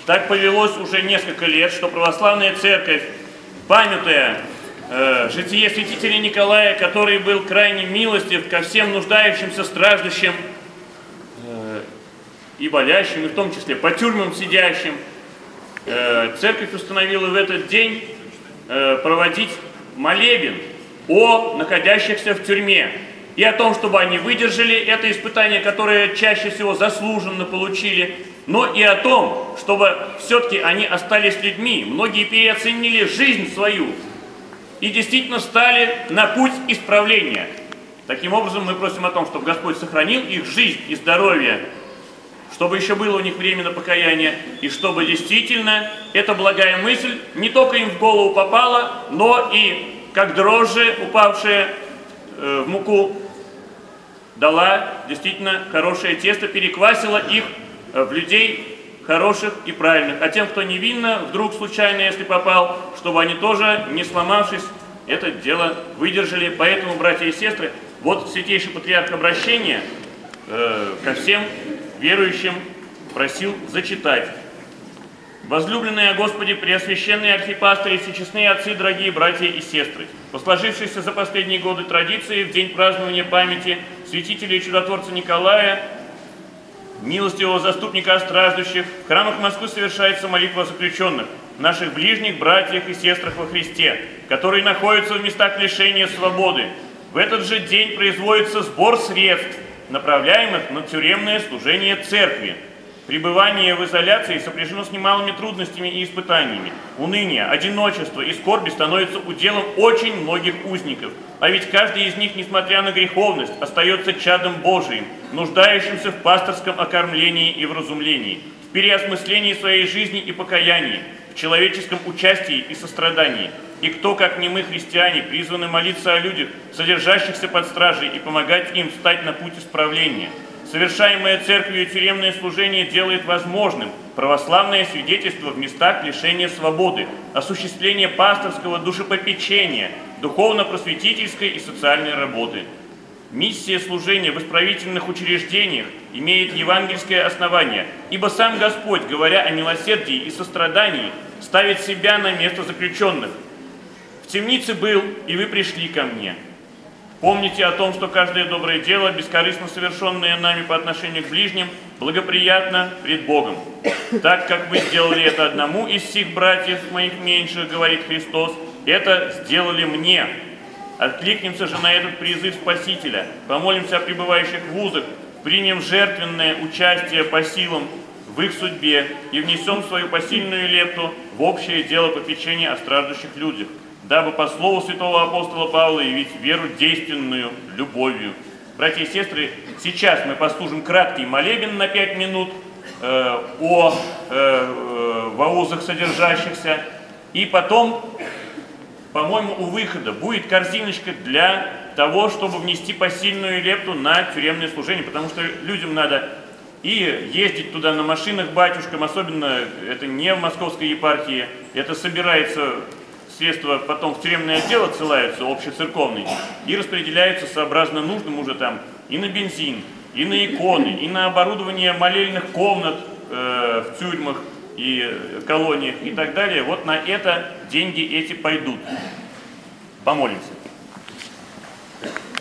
Так повелось уже несколько лет, что православная церковь, памятуя житие святителя Николая, который был крайне милостив ко всем нуждающимся, страждущим и болящим, и в том числе по тюрьмам сидящим, церковь установила в этот день проводить молебен о находящихся в тюрьме и о том, чтобы они выдержали это испытание, которое чаще всего заслуженно получили, но и о том, чтобы все-таки они остались людьми. Многие переоценили жизнь свою и действительно стали на путь исправления. Таким образом, мы просим о том, чтобы Господь сохранил их жизнь и здоровье, чтобы еще было у них время на покаяние, и чтобы действительно эта благая мысль не только им в голову попала, но и, как дрожжи, упавшие в муку, дала действительно хорошее тесто, переквасила их в людей хороших и правильных. А тем, кто невинно, вдруг случайно, если попал, чтобы они тоже, не сломавшись, это дело выдержали. Поэтому, братья и сестры, вот святейший патриарх обращения ко всем верующим просил зачитать. Возлюбленные о Господе, преосвященные архипастыри, всечестные отцы, дорогие братья и сестры, по сложившейся за последние годы традиции, в день празднования памяти святителя и чудотворца Николая, милостивого заступника о страждущих, в храмах Москвы совершается молитва о заключенных, наших ближних братьях и сестрах во Христе, которые находятся в местах лишения свободы. В этот же день производится сбор средств, направляемых на тюремное служение церкви. Пребывание в изоляции сопряжено с немалыми трудностями и испытаниями. Уныние, одиночество и скорби становятся уделом очень многих узников. А ведь каждый из них, несмотря на греховность, остается чадом Божиим, нуждающимся в пасторском окормлении и вразумлении, в переосмыслении своей жизни и покаянии, в человеческом участии и сострадании. И кто, как не мы, христиане, призваны молиться о людях, содержащихся под стражей, и помогать им встать на путь исправления. Совершаемое церковью тюремное служение делает возможным православное свидетельство в местах лишения свободы, осуществление пасторского душепопечения, духовно-просветительской и социальной работы. Миссия служения в исправительных учреждениях имеет евангельское основание, ибо сам Господь, говоря о милосердии и сострадании, ставит себя на место заключенных. В темнице был, и вы пришли ко мне. Помните о том, что каждое доброе дело, бескорыстно совершенное нами по отношению к ближним, благоприятно пред Богом. Так как вы сделали это одному из сих братьев моих меньших, говорит Христос, это сделали мне. Откликнемся же на этот призыв Спасителя, помолимся о пребывающих в вузах, примем жертвенное участие по силам в их судьбе и внесем свою посильную лепту в общее дело попечения о страждущих людях, дабы по слову святого апостола Павла явить веру действенную любовью. Братья и сестры, сейчас мы послужим краткий молебен на 5 минут о ваузах содержащихся, и потом, по-моему, у выхода будет корзиночка для того, чтобы внести посильную лепту на тюремное служение, потому что людям надо и ездить туда на машинах батюшкам, особенно это не в Московской епархии, это собирается, средства потом в тюремное отдел отсылаются, общецерковный, и распределяются сообразно нужным уже там и на бензин, и на иконы, и на оборудование молельных комнат в тюрьмах и колониях и так далее. Вот на это деньги эти пойдут. Помолимся.